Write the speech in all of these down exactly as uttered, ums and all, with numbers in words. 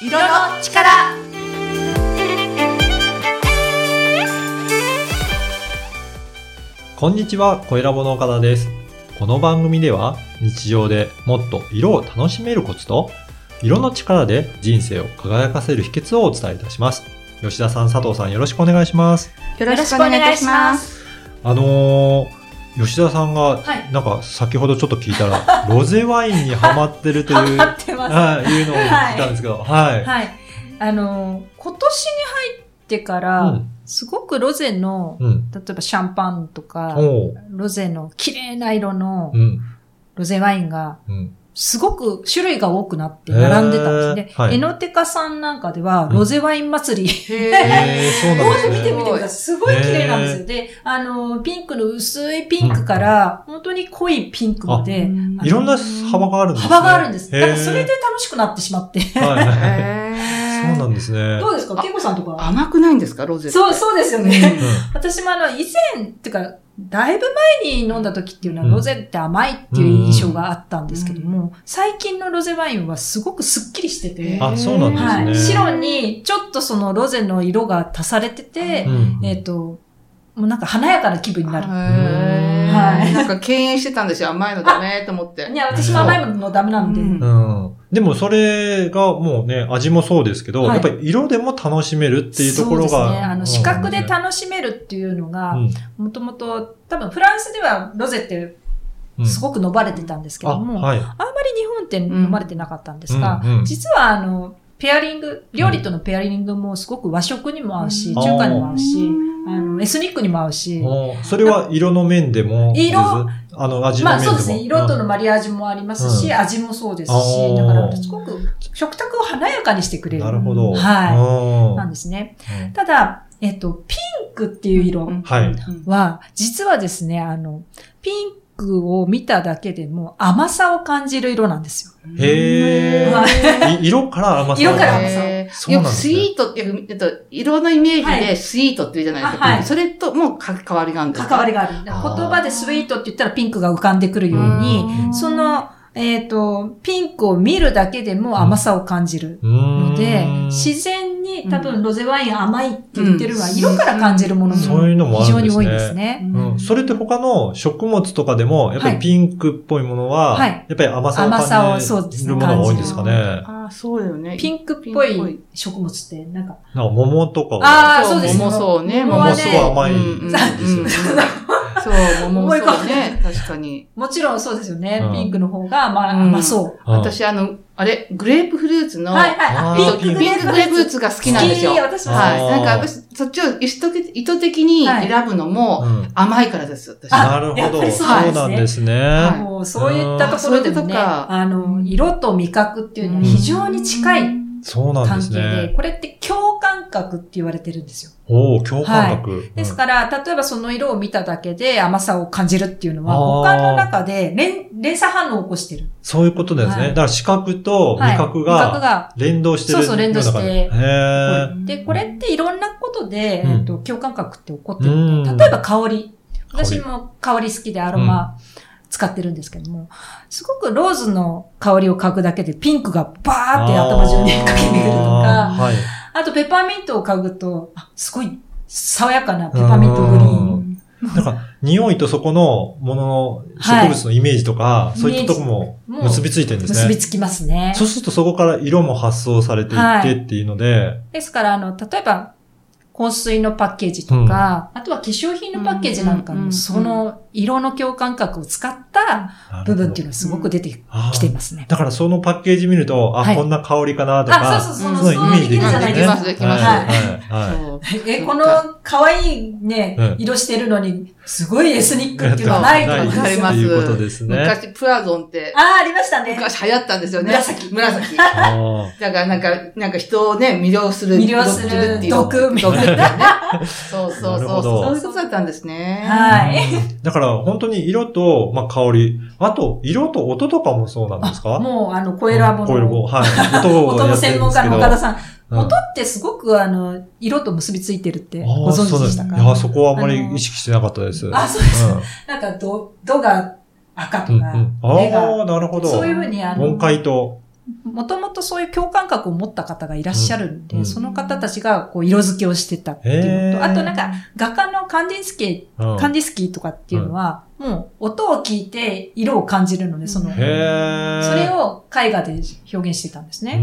色の力。 こんにちは、声ラボの岡田です。この番組では日常でもっと色を楽しめるコツと色の力で人生を輝かせる秘訣をお伝えいたします。吉田さん、佐藤さん、よろしくお願いします。 よろしくお願いいたします。 あのー、吉田さんが、はい、なんか先ほどちょっと聞いたら、ロゼワインにハマってるという、 ハマってます。 はい、いうのを聞いたんですけど、はい。はい。 はい、あのー、今年に入ってから、うん、すごくロゼの、うん、例えばシャンパンとか、ロゼの綺麗な色の、ロゼワインが、うんすごく種類が多くなって並んでたんですね。はい、エノテカさんなんかでは、ロゼワイン祭り。 へー、そうなんですね。 見てみてください。すごい綺麗なんですよ。で、あの、ピンクの薄いピンクから、本当に濃いピンクまで。 いろんな幅があるんですね。 幅があるんです。だからそれで楽しくなってしまって。はい、 そうなんですね。 どうですかケイコさんとか。 甘くないんですかロゼって。 そう、そうですよね。私もあの、以前、ってか、だいぶ前に飲んだ時っていうのは、ロゼって甘いっていう印象があったんですけども、うん、最近のロゼワインはすごくスッキリしてて、 あ、そうなんですね。はい、 白にちょっとそのロゼの色が足されてて、うん、えっと、もうなんか華やかな気分になる。 はい。なんか敬遠してたんですよ。甘いのダメと思って。 いや、私も甘いのダメなんで。 うんうんでもそれがもうね、味もそうですけど、はい、やっぱり色でも楽しめるっていうところが。 そうですね。あの、視覚で楽しめるっていうのが、もともと、多分フランスではロゼってすごく飲まれてたんですけども、うんあはい、あんまり日本って飲まれてなかったんですが、うんうん、実はあの、ペアリング、料理とのペアリングもすごく和食にも合うし、うん、中華にも合うし、あの、エスニックにも合うし。 それは色の面でも色、 あの、味の面でも。まあそうですね。色とのマリアージュもありますし、うん、味もそうですし、だからすごく食卓を華やかにしてくれる。 なるほど。 はい。なんですね。ただ、えっと、ピンクっていう色は、実はですね、あの、ピンクを見ただけでも甘さを感じる色なんですよ。 へー。色から甘さ色から甘さを。 そうなんですね。スイートって、えっと、色のイメージでスイートって言うじゃないですか。はい、それとも関わりがあるんですか？ 関わりがある。言葉でスイートって言ったらピンクが浮かんでくるように、その、えっと、ピンクを見るだけでも甘さを感じるので、自然に多分ロゼワイン甘いって言ってるのは色から感じるものも非常に多いんですね。 それって他の食物とかでも、やっぱりピンクっぽいものは、やっぱり甘さを感じるものが多いんですかね。 ああ、そうだよね。 ピンクっぽい食物って、なんか。 なんか桃とかああ、そうですね。 桃そうね。 桃すごい甘いんですよね。 そう、桃もそうね。確かに。 もちろんそうですよね。ピンクの方が甘そう。 私、あの、あれ、グレープフルーツの、 はいはい。 ピンクグレープフルーツが好きなんですよ。 好き、私もはい。なんか私、そっちを意図的に選ぶのも甘いからです。 なるほど。そうなんですね。 もうそういったところでもね、あの、色と味覚っていうのは非常に近い。 そうなんですね。 これって共感覚って言われてるんですよ。 おー、共感覚。はい、 ですから、例えばその色を見ただけで甘さを感じるっていうのは、五感の中で連連鎖反応を起こしてる。 そういうことですね。はい、だから視覚と味覚が連動してる、はい。 そうそう、連動して。 へー。 で、これっていろんなことで、うん、えっと、共感覚って起こってるんで、例えば香り。私も香り好きでアロマ、うん使ってるんですけども、すごくローズの香りを嗅ぐだけでピンクがバーって頭中にかけてくるとか、あ,、はい、あとペパーミントを嗅ぐと、あすごい爽やかなペパーミントグリーン。 なんか、匂いとそこのものの植物のイメージとか、はい、そういったとこも結びついてるんですね。 結びつきますね。 そうするとそこから色も発想されていってっていうので。はい、 ですから、あの、例えば、香水のパッケージとか、うん、あとは化粧品のパッケージなんかも、その色の共感覚を使った部分っていうのはすごく出てきていますね。 だからそのパッケージ見ると、あ、はい、こんな香りかなとか、 あ、そうそうそう、そのイメージできますね。 できます、できます。はい。 はい、え、この可愛いね、うん、色してるのに、すごいエスニックっていうのはないと思います。 あります。 いうことですね。 昔、プラゾンって。 ああ、ありましたね。 昔流行ったんですよね。 紫。 紫。だからなんか、なんか人をね、魅了する。 魅了する毒みたいな。 そうそうそう。そういうことだったんですね。 はい。 だから本当に色と、まあ、香り、あと色と音とかもそうなんですか？ もうあの、声ラボの。 声ラボ。はい。音を音の専門家の岡田さん。音ってすごくあの、色と結びついてるってご存知でしたか？ いや、そこはあんまり意識してなかったです。 あ、そうです。なんか、ど、どが赤とか、 ああ、なるほど。 そういうふうにあの、 音階と。 もともとそういう共感覚を持った方がいらっしゃるんで、 うん、 その方たちがこう色付けをしてたっていうのと、あとなんか画家のカンディンスキー、カンディンスキーとかっていうのは、もう音を聞いて色を感じるので、その、それを絵画で表現してたんですね。 うん、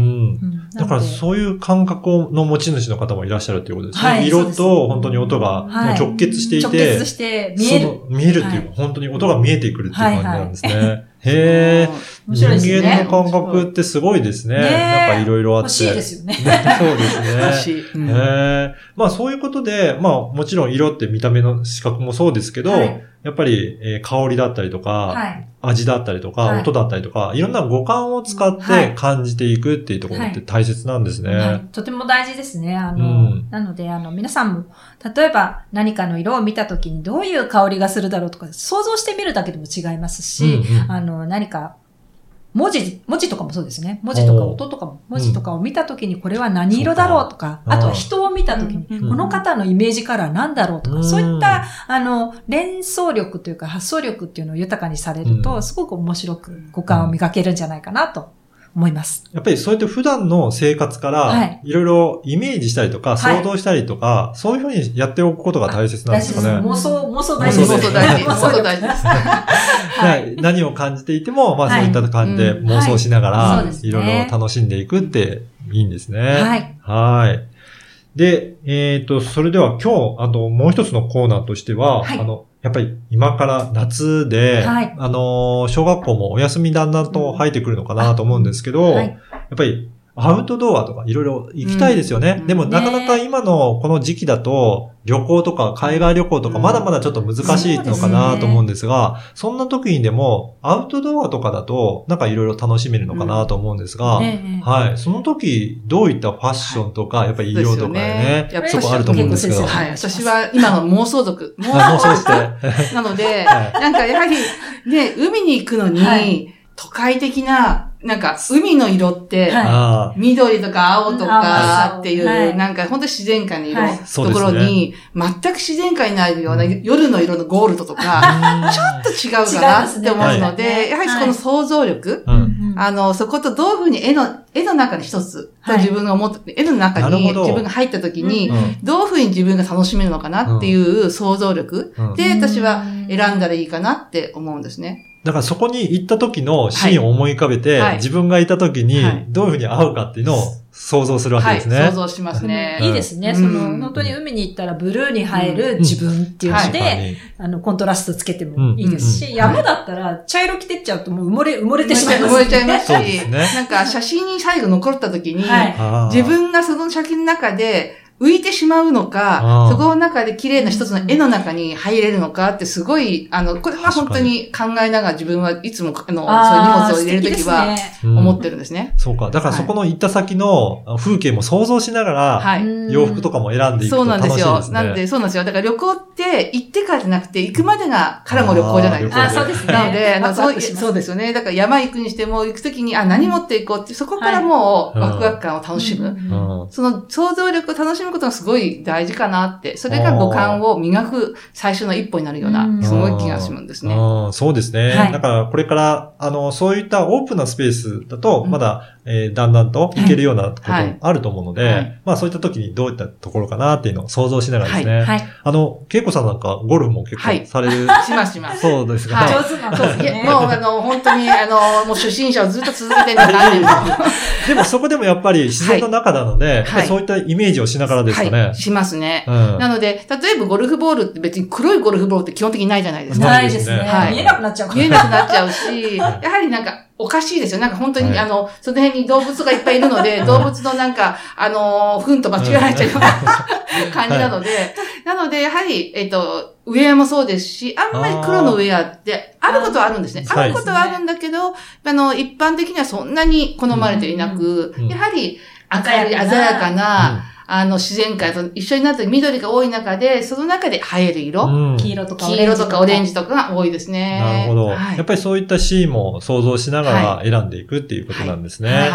だからそういう感覚の持ち主の方もいらっしゃるということですね。はい、色と本当に音が直結していて、はい、 直結して見える。 見えるっていう、はい、本当に音が見えてくるっていう感じなんですね。はいはい、へー、人間の感覚ってすごいですね。なんかいろいろあって。 欲しいですよね。 そうですね。 欲しい。うん、 へー、まあそういうことで、まあもちろん色って見た目の視覚もそうですけど、はい、やっぱり、えー、香りだったりとか、はい、味だったりとか、はい、音だったりとか、いろんな五感を使って感じていくっていうところって大切なんですね。はいはい、 とても大事ですね。あの、うん、なので、あの、皆さんも、例えば何かの色を見たときにどういう香りがするだろうとか、想像してみるだけでも違いますし、うんうん、あの、何か、文字、文字とかもそうですね。文字とか音とかも、文字とかを見たときにこれは何色だろうとか、うん、あとは人を見たときに、この方のイメージカラーなんだろうとか、うん、そういった、あの、連想力というか発想力っていうのを豊かにされると、うん、すごく面白く五感を磨けるんじゃないかなと思います。 やっぱりそうやって普段の生活から、いろいろイメージしたりとか、想像したりとか、はい、そういうふうにやっておくことが大切なんですかね。 妄想、妄想大事です。 妄想大事。妄想大事です。 はい。何を感じていても、まあそういった感じで妄想しながら、いろいろ楽しんでいくっていいんですね。 はい。 はい。で、えっと、それでは今日、あともう一つのコーナーとしては、はい、あの、やっぱり今から夏で、はい、あの、小学校もお休みだんだんと入ってくるのかなと思うんですけど、はい、やっぱりアウトドアとかいろいろ行きたいですよね。うん、でもなかなか今のこの時期だと、旅行とか海外旅行とかまだまだちょっと難しいのかなと思うんですが、うん そ, すね、そんな時にでもアウトドアとかだとなんかいろいろ楽しめるのかなと思うんですが、うんね、はい。その時どういったファッションとか、やっぱり色とかね、ねそこあると思うんですけど。 はい。私は今の妄想族。 妄想して。 なので、はい、なんかやはりね、海に行くのに、はい、都会的な、なんか、海の色って、はい、緑とか青とかっていう、はい、なんか本当に自然界の色、はい、ところに、全く自然界になるような、うん、夜の色のゴールドとか、ちょっと違うかなって思うので、ね、やはりそこの想像力、はい、あの、そことどういうふうに絵の、絵の中に一つ、はい、自分が思って、絵の中に自分が入った時に、どういうふうに自分が楽しめるのかなっていう想像力で、私は選んだらいいかなって思うんですね。 だからそこに行った時のシーンを思い浮かべて、はい、自分がいた時にどういうふうに合うかっていうのを想像するわけですね。 はい、想像しますね。 いいですね。うん、その、本当に海に行ったらブルーに入る自分っていうので、うんはい、あの、コントラストつけてもいいですし、うんうん、山だったら茶色着てっちゃうともう埋もれ、埋もれてしまいます、ね。 埋もれちゃいますし、ね、なんか写真に最後残った時に、はい、自分がその写真の中で、浮いてしまうのか、そこの中で綺麗な一つの絵の中に入れるのかってすごい、あの、これは本当に考えながら自分はいつも、あの、そういう荷物を入れるときは思ってるんですね。 そうか。だからそこの行った先の風景も想像しながら、はい、洋服とかも選んでいくと楽しいですね。そうなんですよ。 なんで、そうなんですよ。だから旅行って行ってからじゃなくて行くまでがからも旅行じゃないですか。 あ、そうですね。 なので、あのそう、そうですよね。だから山行くにしても行くときに、あ、何持っていこうって、そこからもうワクワク感を楽しむ。はい、その想像力を楽しむことがすごい大事かなって、それが五感を磨く最初の一歩になるような、すごい気がするんですね。 ああ、そうですね。はい、だからこれから、あの、そういったオープンなスペースだと、まだ、うん、えー、だんだんといけるようなことあると思うので、はいはい、まあそういった時にどういったところかなっていうのを想像しながらですね。はいはい、あの、恵子さんなんかゴルフも結構される。 はい、しますします。 そうですが。 はい、上手なんですね。 もうあの、本当にあの、もう初心者をずっと続けてるの何年も。 でもそこでもやっぱり自然の中なので、はい、そういったイメージをしながらですかね。 はい、しますね。うんなので、例えばゴルフボールって別に黒いゴルフボールって基本的にないじゃないですか。 ないですね。はい、見えなくなっちゃうから。 見えなくなっちゃうし、やはりなんかおかしいですよ。なんか本当に、はい、あの、その辺に動物がいっぱいいるので、動物のなんか、あの、糞と間違えられちゃうような感じなので、はい、なので、やはり、えっと、ウェアもそうですし、あんまり黒のウェアってあることはあるんですね。あることはあるんだけど、あの、一般的にはそんなに好まれていなく、うん、やはり明るい、鮮やかな、うんあの、自然界と一緒になって緑が多い中で、その中で映える色。 うん、黄色とかオレンジとか。黄色とかオレンジとかが多いですね。 なるほど、はい。やっぱりそういったシーンも想像しながら選んでいくっていうことなんですね。はい。はい、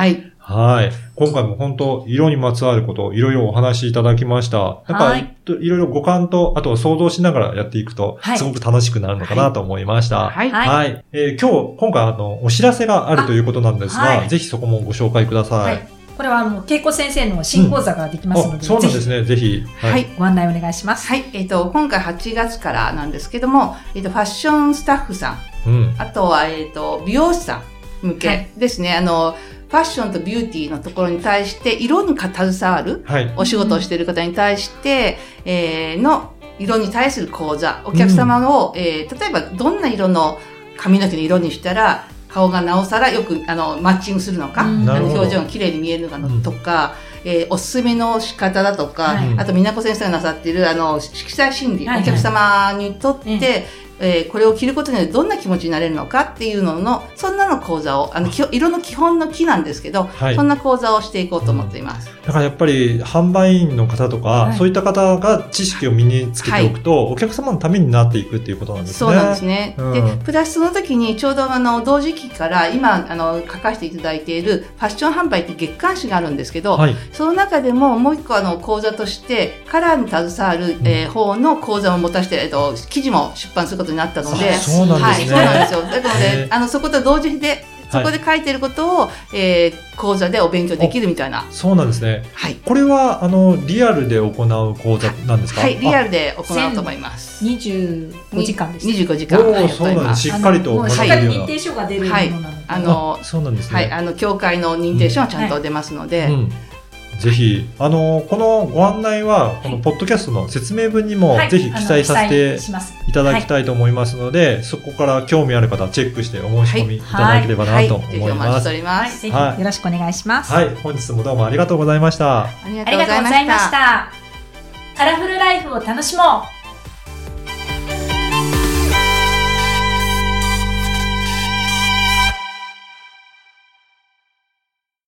はい。今回も本当、色にまつわることをいろいろお話しいただきました。やっぱ、はい、いろいろ五感と、あと想像しながらやっていくと、すごく楽しくなるのかなと思いました。 はい。 はい。はい、えー、今日、今回あの、お知らせがあるということなんですが、はい、ぜひそこもご紹介ください。はい、 これは、あの、恵子先生の新講座ができますので、うん、 そうなんですね。ぜひ。 はい。はい、ご案内お願いします。 はい。えっ、ー、と、今回はちがつからなんですけども、えっ、ー、と、ファッションスタッフさん、うん、あとは、えっ、ー、と、美容師さん向けですね。はい、あの、ファッションとビューティーのところに対して、色に携わる、はい、お仕事をしている方に対して、えー、の色に対する講座、お客様を、うん、えー、例えばどんな色の髪の毛の色にしたら、顔がなおさらよくあのマッチングするのか、うん、あの表情が綺麗に見えるのかとか、うん、えー、おすすめの仕方だとか、はい、あと、みなこ先生がなさっている、あの、色彩心理、はい、お客様にとって、はいえー、これを着ることによってどんな気持ちになれるのかっていうのの、そんなの講座を、あの、色の基本の木なんですけど、はい、そんな講座をしていこうと思っています。 うん、だからやっぱり、販売員の方とか、はい、そういった方が知識を身につけておくと、はい、お客様のためになっていくっていうことなんですね。 そうなんですね。うん、で、プラスその時に、ちょうどあの、同時期から今、あの、書かせていただいている、ファッション販売って月刊誌があるんですけど、はい、その中でももう一個あの、講座として、カラーに携わる、えー、方の講座を持たせて、えっと、記事も出版することになったので、 そうなんですね。 はい、そうなんですよ。なので、あの、そこと同時で、そこで書いてることを、はい、えー、講座でお勉強できるみたいな。 そうなんですね。はい。これは、あの、リアルで行う講座なんですか？ はい、リアルで行うと思います。 にじゅうごじかんです。 にじゅうごじかん。 おー、そうなんです。しっかりと学べるような。しっかり認定書が出るものなので。はい。 あの、 そうなんですね。 はい、あの、協会の認定書がちゃんと出ますので、うんはいうんぜひ、あの、このご案内は、このポッドキャストの説明文にも、ぜひ記載させていただきたいと思いますので、はい、そこから興味ある方はチェックしてお申し込みいただければなと思います。はいはい、ぜひお待ちしております。 ぜひよろしくお願いします。 はい、本日もどうもありがとうございました。 ありがとうございました。 カラフルライフを楽しもう。